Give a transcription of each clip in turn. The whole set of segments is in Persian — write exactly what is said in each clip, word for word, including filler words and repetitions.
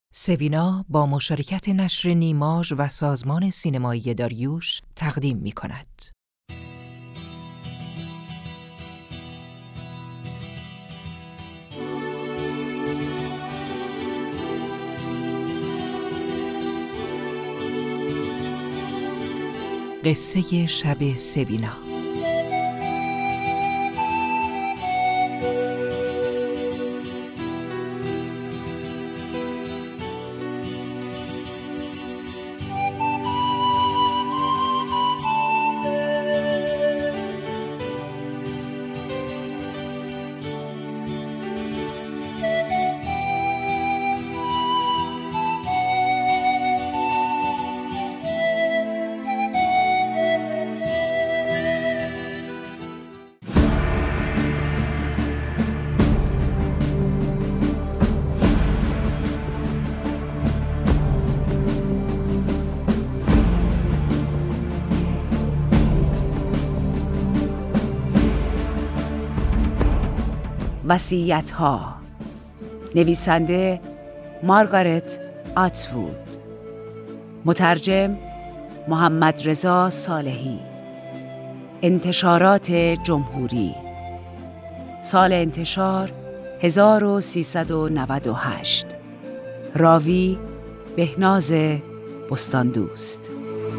سوینا با مشارکت نشر نیماژ و سازمان سینمایی داریوش تقدیم می‌کند. قصه شب سوینا. وصیت‌ها. نویسنده مارگارت اتوود، مترجم محمد رضا صالحی، انتشارات جمهوری، سال انتشار هزار و سیصد و نود و هشت، راوی بهناز بستاندوست.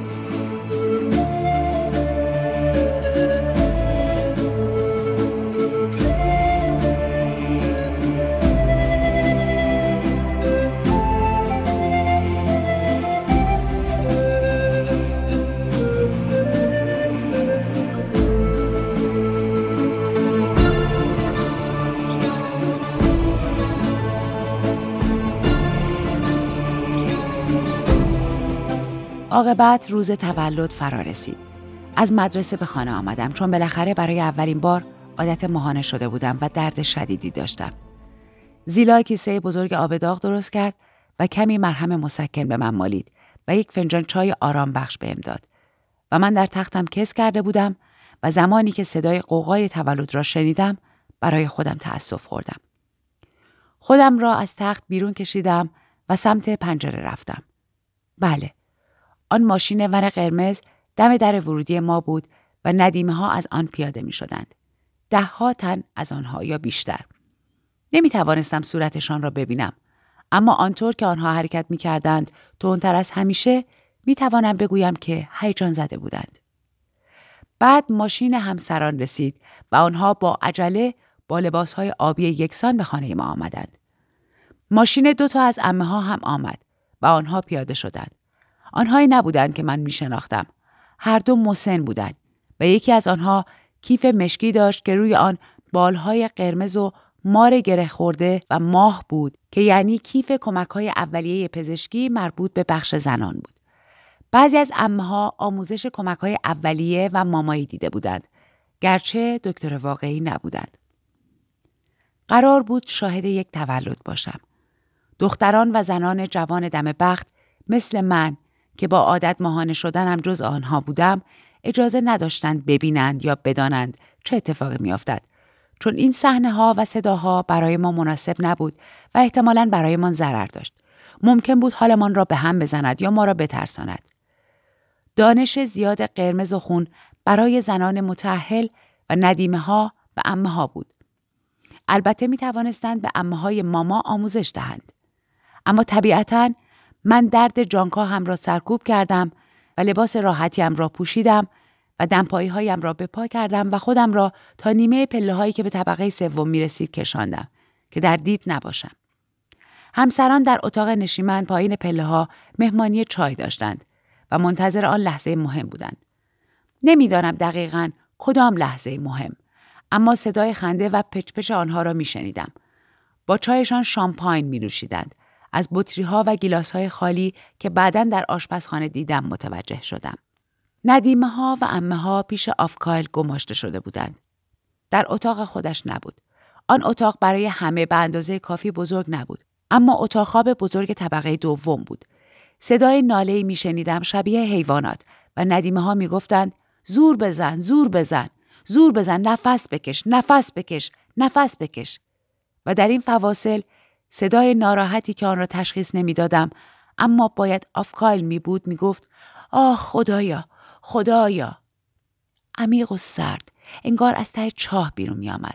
عاقبت روز تولد فرا رسید. از مدرسه به خانه آمدم چون بالاخره برای اولین بار عادت ماهانه شده بودم و درد شدیدی داشتم. زیلا کیسه بزرگ آب داغ درست کرد و کمی مرهم مسکن به من مالید و یک فنجان چای آرام بخش بهم داد و من در تختم کس کرده بودم و زمانی که صدای غوغای تولد را شنیدم برای خودم تأسف خوردم. خودم را از تخت بیرون کشیدم و سمت پنجره رفتم. بله، آن ماشین ون قرمز دم در ورودی ما بود و ندیمه ها از آن پیاده می شدند. ده ها تن از آنها یا بیشتر. نمی توانستم صورتشان را ببینم، اما آنطور که آنها حرکت می کردند تندتر از همیشه می توانم بگویم که هیجان زده بودند. بعد ماشین همسران رسید و آنها با عجله با لباسهای آبی یکسان به خانه ما آمدند. ماشین دو تا از عمه ها هم آمد و آنها پیاده شدند. آنهایی نبودند که من می شناختم. هر دو مسن بودند و یکی از آنها کیف مشکی داشت که روی آن بالهای قرمز و مار گره خورده و ماه بود که یعنی کیف کمک‌های اولیه پزشکی مربوط به بخش زنان بود. بعضی از عمه‌ها آموزش کمک‌های اولیه و مامایی دیده بودند، گرچه دکتر واقعی نبودند. قرار بود شاهد یک تولد باشم. دختران و زنان جوان دم بخت مثل من که با عادت ماهانه شدنم جز آنها بودم، اجازه نداشتند ببینند یا بدانند چه اتفاقی میافتد، چون این صحنه‌ها و صداها برای ما مناسب نبود و احتمالاً برایمان ضرر داشت. ممکن بود حالمان را به هم بزند یا ما را بترساند. دانش زیاد قرمز و خون برای زنان متأهل و ندیمه‌ها و عمه‌ها بود. البته می توانستند به عمه‌های ماما آموزش دهند. اما طبیعتاً من درد جانکا هم را سرکوب کردم و لباس راحتیم را پوشیدم و دمپایی هایم را به پا کردم و خودم را تا نیمه پله هایی که به طبقه سوم می رسید کشاندم که در دید نباشم. همسران در اتاق نشیمن پایین پله ها مهمانی چای داشتند و منتظر آن لحظه مهم بودند. نمیدانم دقیقاً کدام لحظه مهم، اما صدای خنده و پچپچ آنها را می شنیدم. با چایشان شامپاین می نوشیدند. از بطری ها و گیلاس های خالی که بعداً در آشپزخانه دیدم متوجه شدم. ندیمه ها و عمه ها پیش آفکایل گماشته شده بودند. در اتاق خودش نبود. آن اتاق برای همه به اندازه کافی بزرگ نبود، اما اتاق خواب بزرگ طبقه دوم بود. صدای ناله‌ای میشنیدم شبیه حیوانات و ندیمه ها میگفتند زور بزن، زور بزن، زور بزن، نفس بکش، نفس بکش، نفس بکش. و در این فواصل صدای ناراحتی که آن را تشخیص نمیدادم اما باید آفکایل می بود می گفت آه خدایا، خدایا. عمیق و سرد، انگار از ته چاه بیرون می آمد.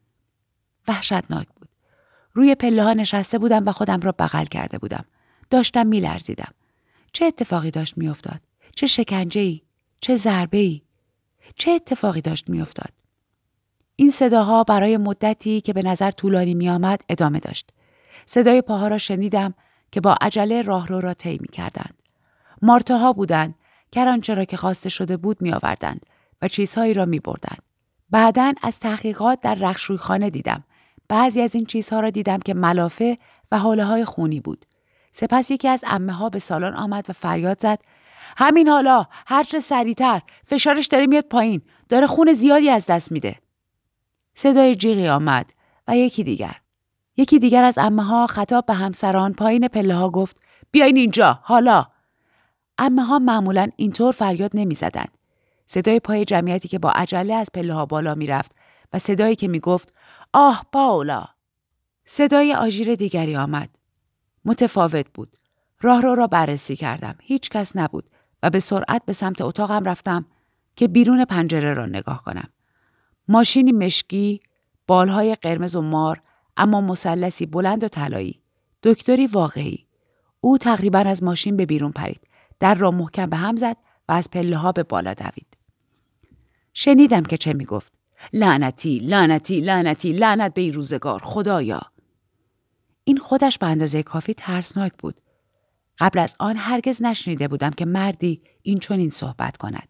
وحشتناک بود. روی پله ها نشسته بودم و خودم را بغل کرده بودم. داشتم می لرزیدم. چه اتفاقی داشت می افتاد؟ چه شکنجه‌ای؟ چه ضربه‌ای؟ چه اتفاقی داشت می افتاد؟ این صداها برای مدتی که به نظر طولانی می آمد ادامه داشت. صدای پاها را شنیدم که با عجله راهرو را طی می کردند. مارتاها بودند که هر آنچه را که خواسته شده بود می آوردند و چیزهایی را می بردند. بعداً از تحقیقات در رخشویخانه دیدم. بعضی از این چیزها را دیدم که ملافه و حوله های خونی بود. سپس یکی از عمه ها به سالن آمد و فریاد زد همین حالا، هرچه سریعتر، فشارش داره میاد پایین، داره خون زیادی از دست میده. صدای جیغی آمد و یکی دیگر. یکی دیگر از عمه ها خطاب به همسران پایین پله ها گفت بیاین اینجا، حالا. عمه ها معمولاً اینطور فریاد نمی زدند. صدای پای جمعیتی که با عجله از پله ها بالا می رفت و صدایی که می گفت آه پاولا. صدای آژیر دیگری آمد. متفاوت بود. راهرو را بررسی کردم. هیچ کس نبود و به سرعت به سمت اتاقم رفتم که بیرون پنجره را نگاه کنم. ماشینی مشکی، بالهای قرمز و مار، اما مثلثی بلند و طلایی. دکتری واقعی. او تقریباً از ماشین به بیرون پرید. در را محکم به هم زد و از پله ها به بالا دوید. شنیدم که چه می گفت. لعنتی، لعنتی، لعنتی، لعنت به این روزگار، خدایا. این خودش به اندازه کافی ترسناک بود. قبل از آن هرگز نشنیده بودم که مردی این چنین صحبت کند.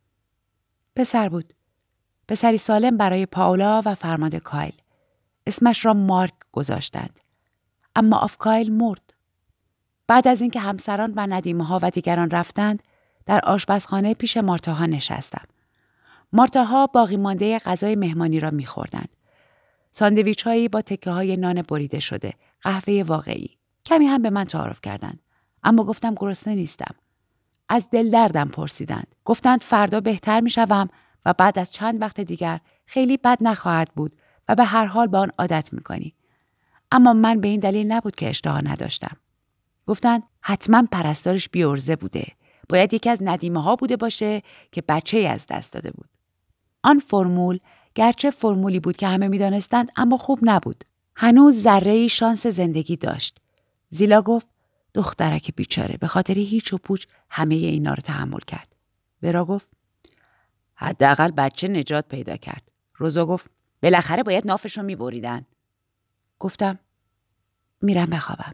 پسر بود. پسری سالم برای پاولا و فرمانده کایل. اسمش را مارک گذاشتند. اما آفکایل مرد. بعد از اینکه همسران و ندیمه ها و دیگران رفتند، در آشپزخانه پیش مارتاها نشستم. مارتاها باقی مانده غذای مهمانی را می‌خوردند. ساندویچ هایی با تکه های نان بریده شده، قهوه واقعی. کمی هم به من تعارف کردند. اما گفتم گرسنه نیستم. از دل دردم پرسیدند. گفتند فردا بهتر می‌شوم و بعد از چند وقت دیگر خیلی بد نخواهد بود و به هر حال به آن عادت می‌کنی. اما من به این دلیل نبود که اشتها نداشتم. گفتند حتما پرستارش بی‌عرضه بوده. باید یکی از ندیمه ها بوده باشه که بچه‌ای از دست داده بود. آن فرمول گرچه فرمولی بود که همه می‌دانستند اما خوب نبود. هنوز ذره‌ای شانس زندگی داشت. زیلا گفت دخترک بیچاره به خاطر هیچ و پوچ همه اینا رو تحمل کرد. ورا گفت حداقل بچه نجات پیدا کرد. روزا گفت بالاخره باید نافشو می‌بریدن. گفتم میرم بخوابم.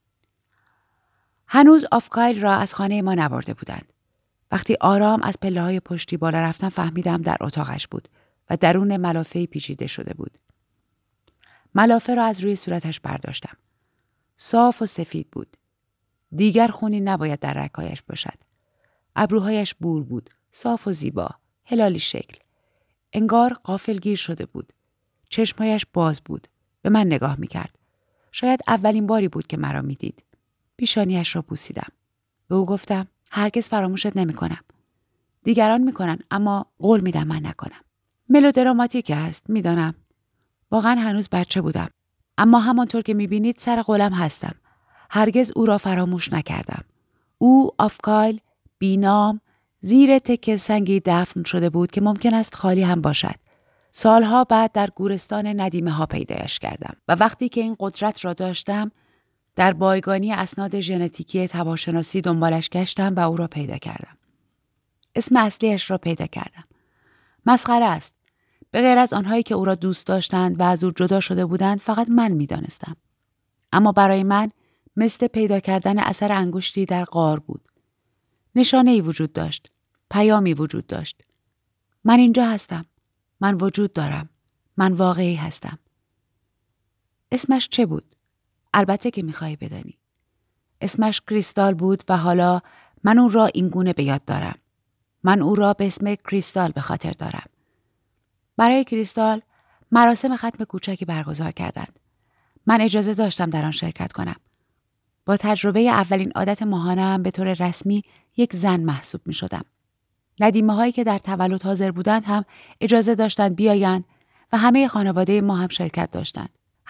هنوز آفکایل را از خانه ما نبرده بودند. وقتی آرام از پله‌های پشتی بالا رفتم فهمیدم در اتاقش بود و درون ملافه‌ای پیچیده شده بود. ملافه را از روی صورتش برداشتم. صاف و سفید بود. دیگر خونی نباید در رگ‌هایش باشد. ابروهایش بور بود، صاف و زیبا، هلالی شکل. انگار غافلگیر شده بود. چشمهایش باز بود. به من نگاه می‌کرد. شاید اولین باری بود که مرا می‌دید. پیشانیش را بوسیدم. به او گفتم هرگز فراموشت نمی‌کنم. دیگران می‌کنن اما قول میدم من نکنم. ملودراماتیک است، میدانم. واقعا هنوز بچه بودم. اما همانطور که می‌بینید سر قولم هستم. هرگز او را فراموش نکردم. او آفکایل بینام زیر تکه سنگی دفن شده بود که ممکن است خالی هم باشد. سالها بعد در گورستان ندیمه ها پیدایش کردم و وقتی که این قدرت را داشتم در بایگانی اسناد ژنتیکی تباشناسی دنبالش گشتم و او را پیدا کردم. اسم اصلیش را پیدا کردم. مسخره است. به غیر از آنهایی که او را دوست داشتند و از او جدا شده بودند فقط من می دانستم. اما برای من مثل پیدا کردن اثر انگشتی در غار بود. نشانه‌ای وجود داشت. پیامی وجود داشت. من اینجا هستم. من وجود دارم. من واقعی هستم. اسمش چه بود؟ البته که میخوای بدانی. اسمش کریستال بود و حالا من اون را اینگونه به یاد دارم. من او را به اسم کریستال به خاطر دارم. برای کریستال مراسم ختم کوچکی برگزار کردند. من اجازه داشتم در آن شرکت کنم. با تجربه اولین عادت ماهانه‌ام به طور رسمی یک زن محسوب می شدم. ندیمه هایی که در تولد حاضر بودند هم اجازه داشتند بیایند و همه خانواده ما هم شرکت داشتند.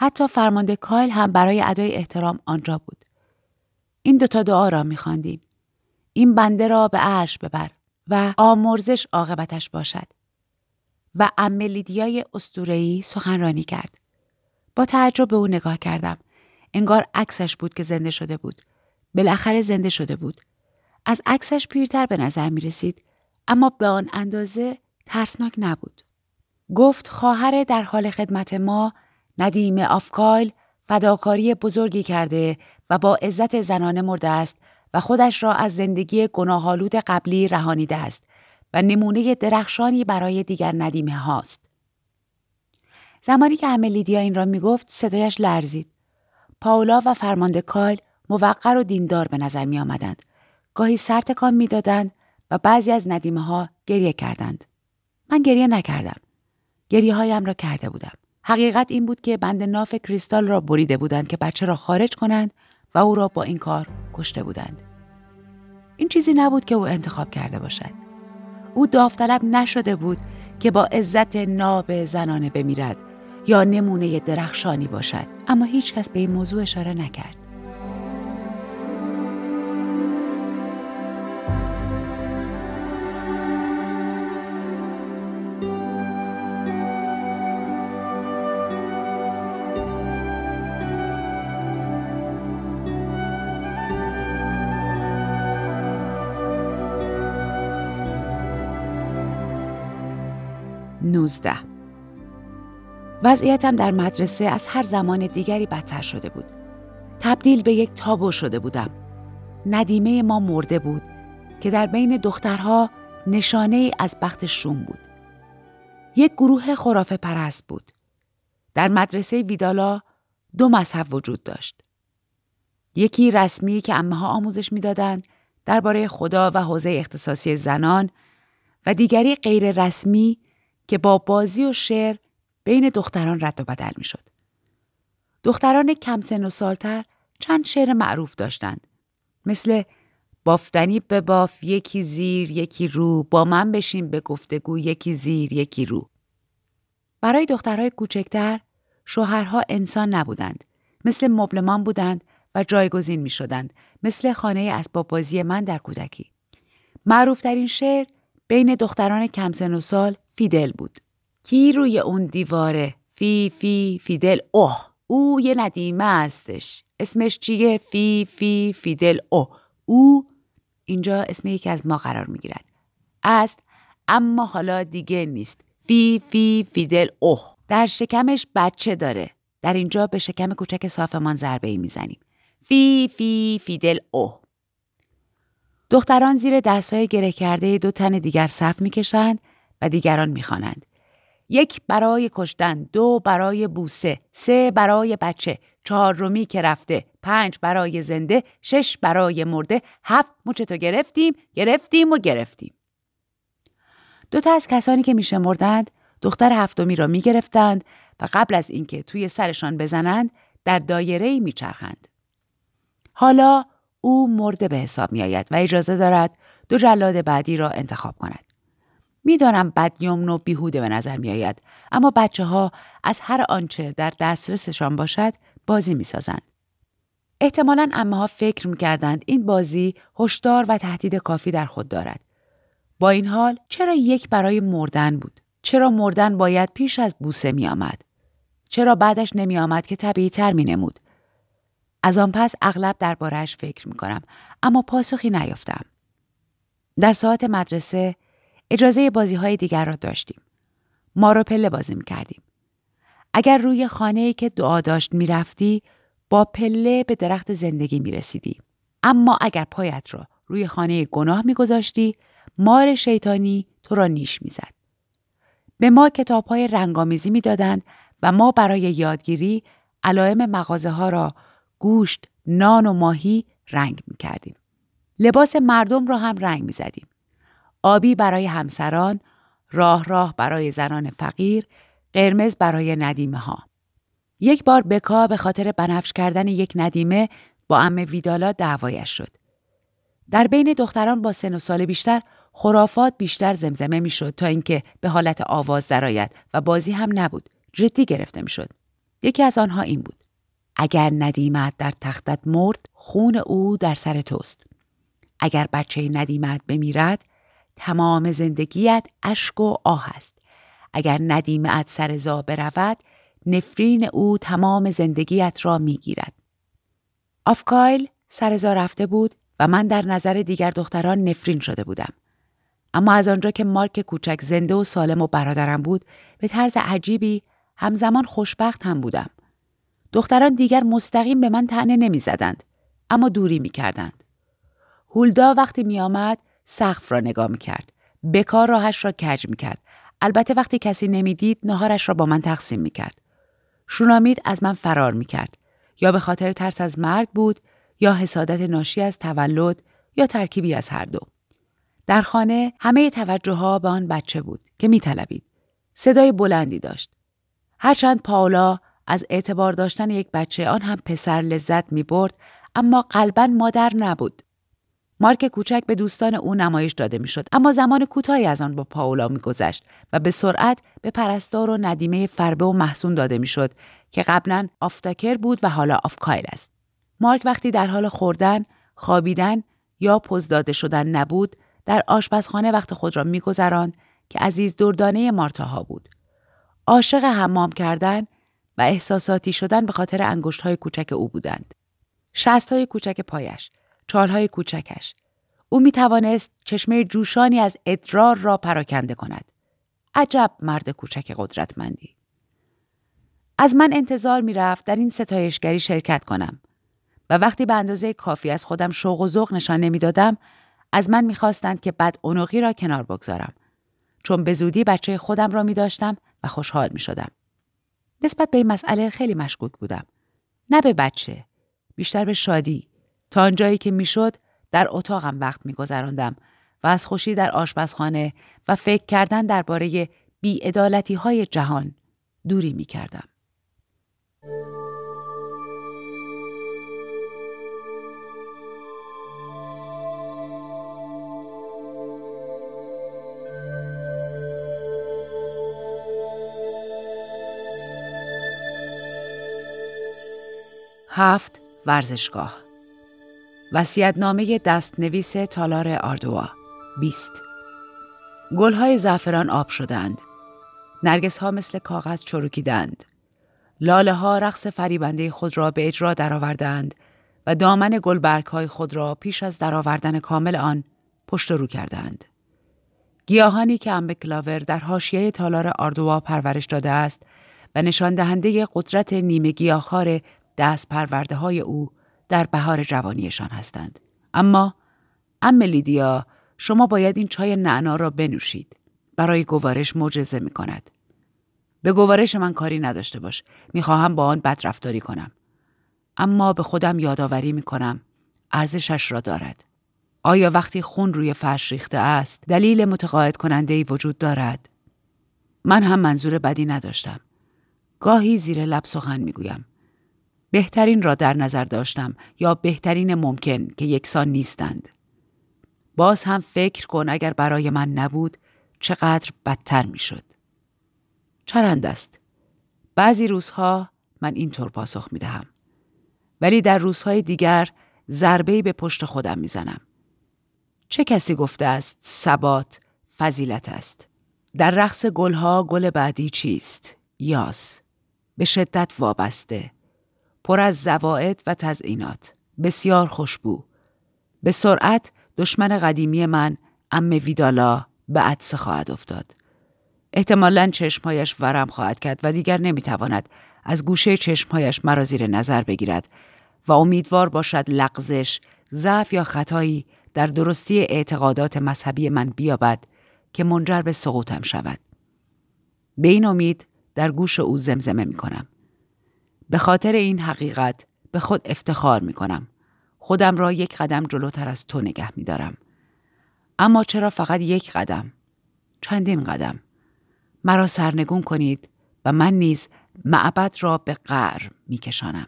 حتی فرمانده کایل هم برای ادای احترام آنجا بود. این دوتا دعا را می‌خواندیم. این بنده را به عرش ببر و آمرزش عاقبتش باشد. و عمه لیدیای اسطوره‌ای سخنرانی کرد. با تعجب به او نگاه کردم. انگار عکسش بود که زنده شده بود. بالاخره زنده شده بود. از عکسش پیرتر به نظر می رسید، اما به آن اندازه ترسناک نبود. گفت خواهر در حال خدمت ما، ندیم آفکایل، فداکاری بزرگی کرده و با عزت زنانه مرده است و خودش را از زندگی گناه‌آلود قبلی رهانیده است و نمونه درخشانی برای دیگر ندیمه هاست. زمانی که عمه لیدیا این را می گفت صدایش لرزید. پاولا و فرمانده کایل موقر و دیندار به نظر می آمدند. گاهی سر تکان می دادند و بعضی از ندیمه ها گریه کردند. من گریه نکردم. گریه هایم را کرده بودم. حقیقت این بود که بند ناف کریستال را بریده بودند که بچه را خارج کنند و او را با این کار کشته بودند. این چیزی نبود که او انتخاب کرده باشد. او داوطلب نشده بود که با عزت ناب زنانه بمیرد یا نمونه درخشانی باشد، اما هیچ کس به این موضوع اشاره نکرد. نوزده. وضعیتم در مدرسه از هر زمان دیگری بدتر شده بود. تبدیل به یک تابو شده بودم. ندیمه ما مرده بود که در بین دخترها نشانه ای از بخت شوم بود. یک گروه خرافه پرست بود. در مدرسه ویدالا دو مذهب وجود داشت. یکی رسمی که عمه‌ها آموزش می‌دادند درباره خدا و حوزه اختصاصی زنان و دیگری غیر رسمی که با بازی و شعر بین دختران رد و بدل می شد. دختران کم سن و سالتر چند شعر معروف داشتند. مثل بافتنی به باف یکی زیر یکی رو، با من بشین به گفتگو یکی زیر یکی رو. برای دخترهای کوچکتر شوهرها انسان نبودند. مثل مبلمان بودند و جایگزین می شدند. مثل خانه اسباب بازی من در کودکی. معروفترین شعر بین دختران کم سن و سال فیدل بود. کی روی اون دیواره؟ فی فی فیدل. اوه او یه ندیمه هستش. اسمش چیه؟ فی فی فیدل. اوه او اینجا اسم یکی از ما قرار میگیرد. است اما حالا دیگه نیست. فی فی فیدل. اوه در شکمش بچه داره. در اینجا به شکم کوچک صافمان ضربه ای میزنیم. فی فی فیدل. اوه دختران زیر دستهای گره کرده دو تن دیگر صف میکشند و دیگران میخوانند. یک برای کشتن، دو برای بوسه، سه برای بچه، چهار رومی که رفته، پنج برای زنده، شش برای مرده، هفت مچتو گرفتیم، گرفتیم و گرفتیم. دو تا از کسانی که میشمردند دختر هفتمی را میگرفتند و قبل از اینکه توی سرشان بزنند در دایره‌ای میچرخند. حالا او مرده به حساب می آید و اجازه دارد دو جلاد بعدی را انتخاب کند. می دانم بدیمن و بیهوده به نظر می آید، اما بچه ها از هر آنچه در دسترسشان باشد بازی می سازند. احتمالاً عمه ها فکر می کردند این بازی هشدار و تهدید کافی در خود دارد. با این حال چرا یک برای مردن بود؟ چرا مردن باید پیش از بوسه می آمد؟ چرا بعدش نمی آمد که طبیعی تر می نمود؟ از آن پس اغلب درباره‌اش فکر می کنم، اما پاسخی نیافتم. در ساعت مدرسه اجازه بازی های دیگر را داشتیم. ما رو پله بازی می کردیم. اگر روی خانه‌ای که دعا داشت می رفتی، با پله به درخت زندگی می رسیدی. اما اگر پایت را روی خانه گناه می گذاشتی، مار شیطانی تو را نیش می زد. به ما کتاب های رنگامیزی می دادند و ما برای یادگیری علائم مغازه ها را گوشت، نان و ماهی رنگ می کردیم. لباس مردم را هم رنگ می زدیم. آبی برای همسران، راه راه برای زنان فقیر، قرمز برای ندیمه ها. یک بار بکا به خاطر بنفش کردن یک ندیمه با عمه ویدالا دعوایش شد. در بین دختران با سن و سال بیشتر خرافات بیشتر زمزمه می شد تا اینکه به حالت آواز درآید و بازی هم نبود. جدی گرفته می شد. یکی از آنها این بود: اگر ندیمت در تختت مرد، خون او در سر توست. اگر بچه ندیمت بمیرد، تمام زندگیت اشک و آه است. اگر ندیمت سر زا برود، نفرین او تمام زندگیت را میگیرد. آفکایل سر زا رفته بود و من در نظر دیگر دختران نفرین شده بودم. اما از آنجا که مارک کوچک زنده و سالم و برادرم بود، به طرز عجیبی همزمان خوشبخت هم بودم. دختران دیگر مستقیم به من طعنه نمی زدند، اما دوری می کردند. هولدا وقتی می آمد سقف را نگاه می کرد. بکار راهش را کج می کرد. البته وقتی کسی نمی دید ناهارش را با من تقسیم می کرد. شونامید از من فرار می کرد. یا به خاطر ترس از مرگ بود، یا حسادت ناشی از تولد، یا ترکیبی از هر دو. در خانه همه توجه ها به آن بچه بود که می طلبید. صدای بلندی داشت. هرچند پاولا از اعتبار داشتن یک بچه، آن هم پسر، لذت می برد، اما قلباً مادر نبود. مارک کوچک به دوستان او نمایش داده می شد، اما زمان کوتاهی از آن با پاولا می گذشت و به سرعت به پرستار و ندیمه فربه و محسون داده می شد که قبلاً آفتاکر بود و حالا آفکایل است. مارک وقتی در حال خوردن، خوابیدن یا پز داده شدن نبود، در آشپزخانه وقت خود را می گذراند که عزیز دردانه مارتاها بود. عاشق حمام کردن و احساساتی شدن به خاطر انگشت‌های کوچک او بودند. شست‌های کوچک پایش، چال‌های کوچکش. او می توانست چشمه جوشانی از ادرار را پراکنده کند. عجب مرد کوچک قدرتمندی. از من انتظار می رفت در این ستایشگری شرکت کنم و وقتی به اندازه کافی از خودم شوق و ذوق نشان نمی دادم، از من می خواستند که بدعنقی را کنار بگذارم. چون به زودی بچه خودم را می داشتم و خوشحال می شدم. نسبت به این مسئله خیلی مشکوک بودم. نه به بچه، بیشتر به شادی. تا آنجایی که می شد در اتاقم وقت می گذراندم و از خوشی در آشپزخانه و فکر کردن درباره بی‌عدالتی های جهان دوری می کردم. هفت ورزشگاه. وصیت‌نامه دست‌نویس تالار آردوا. بیست. گل‌های زعفران آب شدند. نرگس‌ها مثل کاغذ چروکیدند. لاله‌ها رقص فریبنده خود را به اجرا درآوردند و دامن گلبرگ‌های خود را پیش از درآوردن کامل آن پشت و رو کردند. گیاهانی که عم کلاور در حاشیه تالار آردوا پرورش داده است و نشان دهنده قدرت نیمه گیاهخوار دست پرورده های او در بهار جوانیشان هستند. اما عم لیدیا، شما باید این چای نعنا را بنوشید. برای گوارش معجزه می کند. به گوارش من کاری نداشته باش. می خواهم با آن بدرفتاری کنم. اما به خودم یادآوری می کنم ارزشش را دارد. آیا وقتی خون روی فرش ریخته است دلیل متقاعد کننده‌ای وجود دارد؟ من هم منظور بدی نداشتم. گاهی زیر لب سخن می گویم. بهترین را در نظر داشتم یا بهترین ممکن که یکسان نیستند. باز هم فکر کن اگر برای من نبود چقدر بدتر می شد. چرند است. بعضی روزها من اینطور پاسخ می دهم. ولی در روزهای دیگر ضربه‌ای به پشت خودم می زنم. چه کسی گفته است ثبات فضیلت است؟ در رقص گلها گل بعدی چیست؟ یاس. به شدت وابسته. پر از زوائد و تزئینات. بسیار خوشبو. به سرعت دشمن قدیمی من عم ویدالا به عطسه خواهد افتاد. احتمالاً چشمهایش ورم خواهد کرد و دیگر نمیتواند از گوشه چشمهایش مرا زیر نظر بگیرد و امیدوار باشد لغزش، ضعف یا خطایی در درستی اعتقادات مذهبی من بیابد که منجر به سقوطم شود. به این امید در گوش او زمزمه می کنم. به خاطر این حقیقت به خود افتخار می کنم. خودم را یک قدم جلوتر از تو نگه می دارم. اما چرا فقط یک قدم؟ چندین قدم. مرا سرنگون کنید و من نیز معبد را به قعر می کشانم.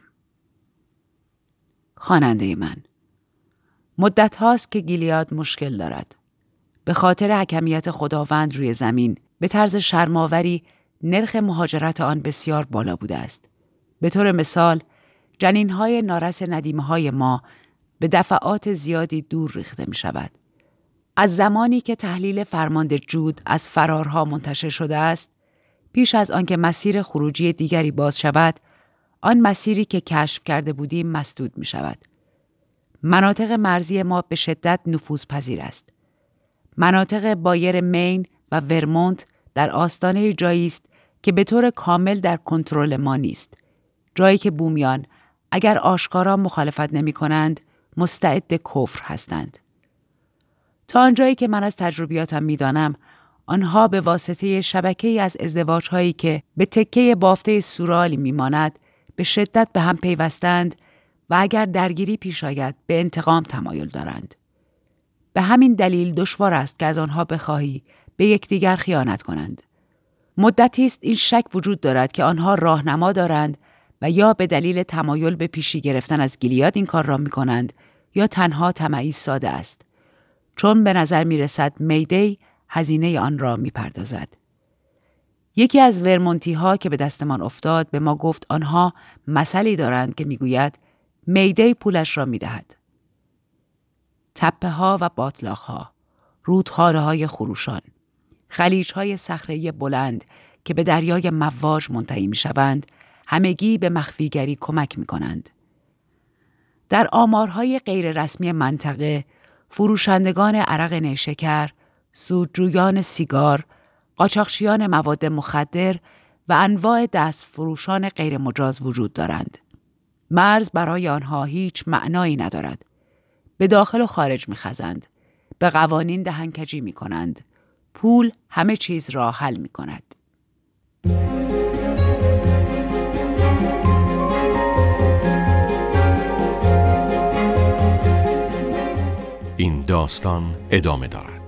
خواننده من. مدت هاست که گیلیاد مشکل دارد. به خاطر حکمیت خداوند روی زمین به طرز شرم‌آوری نرخ مهاجرت آن بسیار بالا بوده است. به طور مثال، جنین‌های نارس ندیمه‌های ما به دفعات زیادی دور ریخته می شود. از زمانی که تحلیل فرمانده جود از فرارها منتشر شده است، پیش از آنکه مسیر خروجی دیگری باز شود، آن مسیری که کشف کرده بودیم مسدود می شود. مناطق مرزی ما به شدت نفوذپذیر است. مناطق بایر مین و ورمونت در آستانه جایی است که به طور کامل در کنترل ما نیست. جایی که بومیان اگر آشکارا مخالفت نمی کنند، مستعد کفر هستند. تا آنجایی که من از تجربیاتم می دانم، آنها به واسطه شبکه‌ای از ازدواج‌هایی که به تکه بافته سورالی می‌ماند به شدت به هم پیوستند و اگر درگیری پیش آید به انتقام تمایل دارند. به همین دلیل دشوار است که از آنها بخواهی به یکدیگر خیانت کنند. مدتی است این شک وجود دارد که آنها راهنما دارند و یا به دلیل تمایل به پیشی گرفتن از گیلیاد این کار را می‌کنند یا تنها طمعی ساده است. چون به نظر می‌رسد میدی هزینه آن را می‌پردازد. یکی از ورمونتی ها که به دستمان افتاد به ما گفت آنها مثلی دارند که میگوید میدی پولش را میدهد. تپه ها و باطلاق ها، رودخانه های خروشان، خلیج های صخره‌ای بلند که به دریای مواج منتهی میشوند، همگی به مخفیگری کمک میکنند. در آمارهای غیر رسمی منطقه، فروشندگان عرق نیشکر، سودجویان سیگار، قاچاقچیان مواد مخدر و انواع دست فروشان غیر مجاز وجود دارند. مرز برای آنها هیچ معنایی ندارد. به داخل و خارج می‌خزند. به قوانین دهنکجی می‌کنند. پول همه چیز را حل می‌کند. این داستان ادامه دارد.